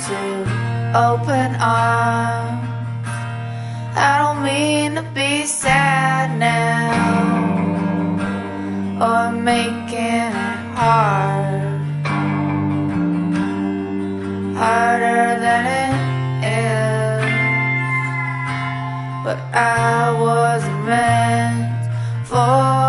into open arms. I don't mean to be sad now or making it harder than it is, but I wasn't meant for